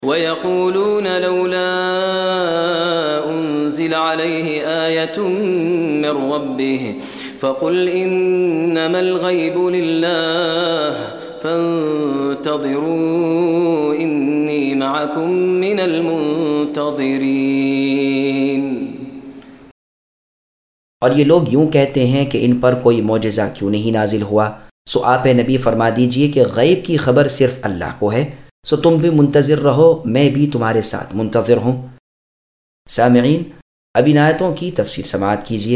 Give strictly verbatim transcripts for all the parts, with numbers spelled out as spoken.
وَيَقُولُونَ لَوْلَا أُنزِلَ عَلَيْهِ آيَةٌ مِّن رَّبِّهِ فَقُلْ إِنَّمَا الْغَيْبُ لِلَّهِ فَانتَظِرُوا إِنِّي مَعَكُم مِّنَ الْمُنتَظِرِينَ۔ اور یہ لوگ یوں کہتے ہیں کہ ان پر کوئی معجزہ کیوں نہیں نازل ہوا؟ سو آپ نبی فرما دیجئے کہ غیب کی خبر صرف اللہ کو ہے، سو تم بھی منتظر رہو، میں بھی تمہارے ساتھ منتظر ہوں۔ سامعین، اب ان آیتوں کی تفسیر سماعت کیجئے۔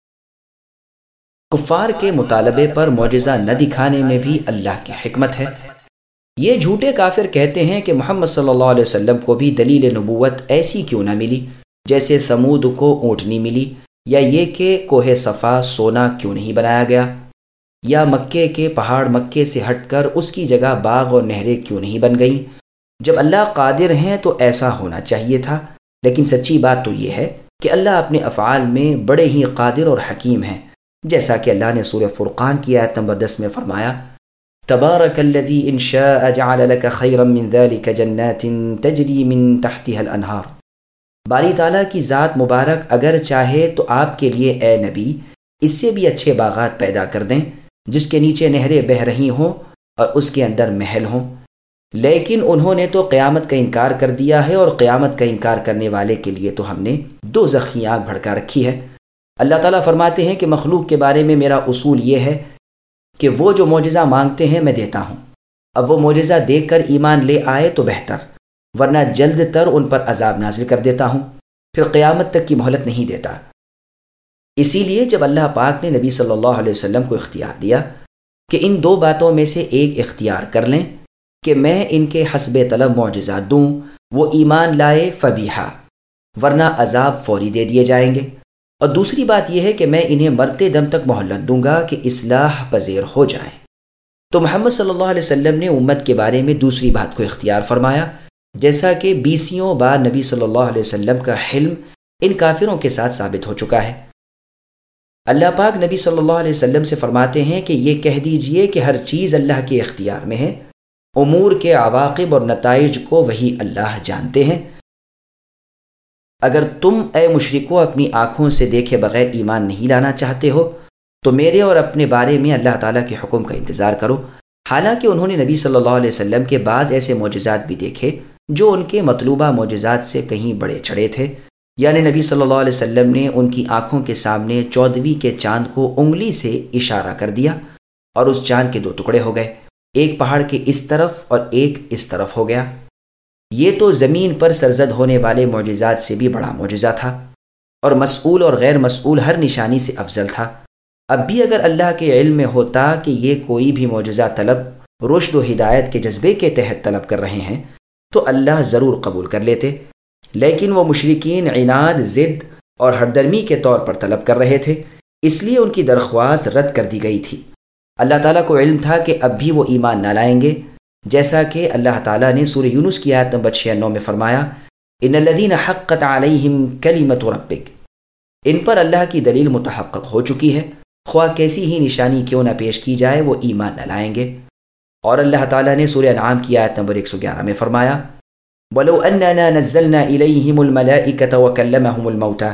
کفار کے مطالبے پر معجزہ نہ دکھانے میں بھی اللہ کی حکمت ہے۔ یہ جھوٹے کافر کہتے ہیں کہ محمد صلی اللہ علیہ وسلم کو بھی دلیل نبوت ایسی کیوں نہ ملی جیسے ثمود کو اونٹنی ملی، یا یہ کہ کوہ صفا سونا کیوں نہیں بنایا گیا، یا مکے کے پہاڑ مکے سے ہٹ کر اس کی جگہ باغ اور نہریں کیوں نہیں بن گئیں۔ جب اللہ قادر ہیں تو ایسا ہونا چاہیے تھا، لیکن سچی بات تو یہ ہے کہ اللہ اپنے افعال میں بڑے ہی قادر اور حکیم ہیں، جیسا کہ اللہ نے سورہ فرقان کی آیت نمبر دس میں فرمایا، تبارک الذی ان شاء جعل لك خیرا من ذلك جنات تجری من تحتها الانہار۔ باری تعالیٰ کی ذات مبارک اگر چاہے تو آپ کے لیے اے نبی اس سے بھی اچھے باغات پیدا کر دیں جس کے نیچے نہریں بہہ رہی ہوں اور اس کے اندر محل ہوں، لیکن انہوں نے تو قیامت کا انکار کر دیا ہے، اور قیامت کا انکار کرنے والے کے لیے تو ہم نے دوزخ کی آگ بھڑکا رکھی ہے۔ اللہ تعالیٰ فرماتے ہیں کہ مخلوق کے بارے میں میرا اصول یہ ہے کہ وہ جو معجزہ مانگتے ہیں میں دیتا ہوں، اب وہ معجزہ دیکھ کر ایمان لے آئے تو بہتر، ورنہ جلد تر ان پر عذاب نازل کر دیتا ہوں، پھر قیامت تک کی مہلت نہیں دیتا۔ اسی لیے جب اللہ پاک نے نبی صلی اللہ علیہ وسلم کو اختیار دیا کہ ان دو باتوں میں سے ایک اختیار کر لیں کہ میں ان کے حسب طلب معجزات دوں، وہ ایمان لائے فبیہا، ورنہ عذاب فوری دے دیے جائیں گے، اور دوسری بات یہ ہے کہ میں انہیں مرتے دم تک مہلت دوں گا کہ اصلاح پذیر ہو جائیں، تو محمد صلی اللہ علیہ وسلم نے امت کے بارے میں دوسری بات کو اختیار فرمایا، جیسا کہ بیسیوں بار نبی صلی اللہ علیہ وسلم کا حلم ان کافروں کے ساتھ ثابت ہو چکا ہے۔ اللہ پاک نبی صلی اللہ علیہ وسلم سے فرماتے ہیں کہ یہ کہہ دیجئے کہ ہر چیز اللہ کے اختیار میں ہے، امور کے عواقب اور نتائج کو وہی اللہ جانتے ہیں۔ اگر تم اے مشرکو اپنی آنکھوں سے دیکھے بغیر ایمان نہیں لانا چاہتے ہو تو میرے اور اپنے بارے میں اللہ تعالیٰ کے حکم کا انتظار کرو۔ حالانکہ انہوں نے نبی صلی اللہ علیہ وسلم کے بعض ایسے معجزات بھی دیکھے جو ان کے مطلوبہ معجزات سے کہیں بڑے چڑھے تھے، یعنی نبی صلی اللہ علیہ وسلم نے ان کی آنکھوں کے سامنے چودھویں کے چاند کو انگلی سے اشارہ کر دیا اور اس چاند کے دو ٹکڑے ہو گئے، ایک پہاڑ کے اس طرف اور ایک اس طرف ہو گیا۔ یہ تو زمین پر سرزد ہونے والے معجزات سے بھی بڑا معجزہ تھا، اور مسئول اور غیر مسئول ہر نشانی سے افضل تھا۔ اب بھی اگر اللہ کے علم میں ہوتا کہ یہ کوئی بھی معجزہ طلب رشد و ہدایت کے جذبے کے تحت طلب کر رہے ہیں تو اللہ ضرور قبول کر لیتے، لیکن وہ مشرکین عناد، ضد اور ہردرمی کے طور پر طلب کر رہے تھے، اس لیے ان کی درخواست رد کر دی گئی تھی۔ اللہ تعالیٰ کو علم تھا کہ اب بھی وہ ایمان نہ لائیں گے، جیسا کہ اللہ تعالیٰ نے سورہ یونس کی آیت نمبر چھیانوے میں فرمایا، ان الذین حقت علیہم کلمۃ ربک، ان پر اللہ کی دلیل متحقق ہو چکی ہے، خواہ کیسی ہی نشانی کیوں نہ پیش کی جائے وہ ایمان نہ لائیں گے۔ اور اللہ تعالیٰ نے سورہ انعام کی آیت نمبر ایک سو گیارہ میں فرمایا، وَلَوْ أَنَّنَا نَزَّلْنَا إِلَيْهِمُ الْمَلَائِكَةَ وَكَلَّمَهُمُ الْمَوْتَى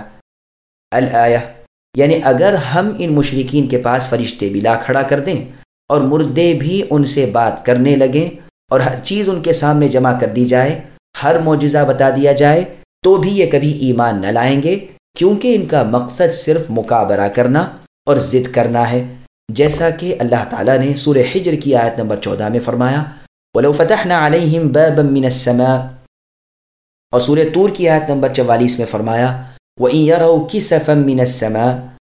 الآیہ، یعنی اگر ہم ان مشرکین کے پاس فرشتے بھی لا کھڑا کر دیں اور مردے بھی ان سے بات کرنے لگیں اور ہر چیز ان کے سامنے جمع کر دی جائے، ہر معجزہ بتا دیا جائے، تو بھی یہ کبھی ایمان نہ لائیں گے، کیونکہ ان کا مقصد صرف مکابرہ کرنا اور ضد کرنا ہے، جیسا کہ اللہ تعالیٰ نے سورہ حجر کی آیت نمبر چودہ میں فرمایا، وَلَوْ فَتَحْنَا عَلَيْهِمْ بَابًا مِّنَ السَّمَاءِ، اور سورہ طور کی آیت نمبر چوالیس میں فرمایا، وَإِن يَرَوْا كِسَفًا مِّنَ السَّمَاءِ،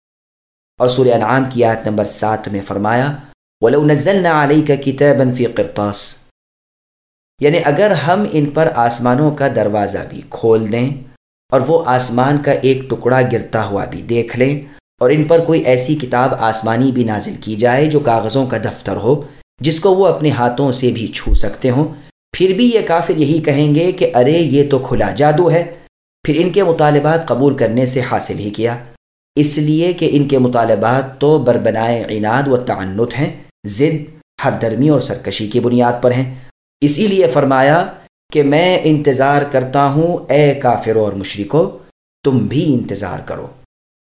اور سورہ انعام کی آیت نمبر سات میں فرمایا، وَلَوْ نَزَّلْنَا عَلَيْكَ كِتَابًا فِي قِرْطَاسٍ، یعنی اگر ہم ان پر آسمانوں کا دروازہ بھی کھول دیں اور وہ آسمان کا ایک ٹکڑا گرتا ہوا بھی دیکھ لیں، اور ان پر کوئی ایسی کتاب آسمانی بھی نازل کی جائے جو کاغذوں کا دفتر ہو جس کو وہ اپنے ہاتھوں سے بھی چھو سکتے ہوں، پھر بھی یہ کافر یہی کہیں گے کہ ارے یہ تو کھلا جادو ہے، پھر ان کے مطالبات قبول کرنے سے حاصل ہی کیا، اس لیے کہ ان کے مطالبات تو بربنائے عناد و تعنت ہیں، ضد، ہردرمی اور سرکشی کی بنیاد پر ہیں۔ اسی لیے فرمایا کہ میں انتظار کرتا ہوں اے کافروں اور مشرکو، تم بھی انتظار کرو۔